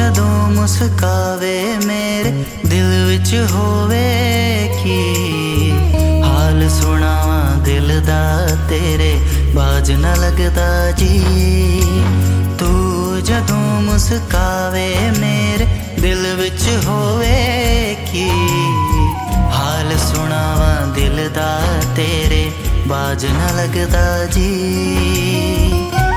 ਜਦੋਂ ਮੁਸਕਾਵੇ ਮੇਰੇ ਦਿਲ ਵਿੱਚ ਹੋਵੇ ਕੀ ਹਾਲ ਸੁਣਾਵਾਂ ਦਿਲ ਦਾ ਤੇਰੇ ਬਾਜ ਨਾ ਲੱਗਦਾ ਜੀ। ਤੂੰ ਜਦੋਂ ਮੁਸਕਾਵੇ ਮੇਰੇ ਦਿਲ ਵਿੱਚ ਹੋਵੇ ਕੀ ਹਾਲ ਸੁਣਾਵਾਂ ਦਿਲ ਦਾ ਤੇਰੇ ਬਾਜ ਨਾ ਲੱਗਦਾ ਜੀ।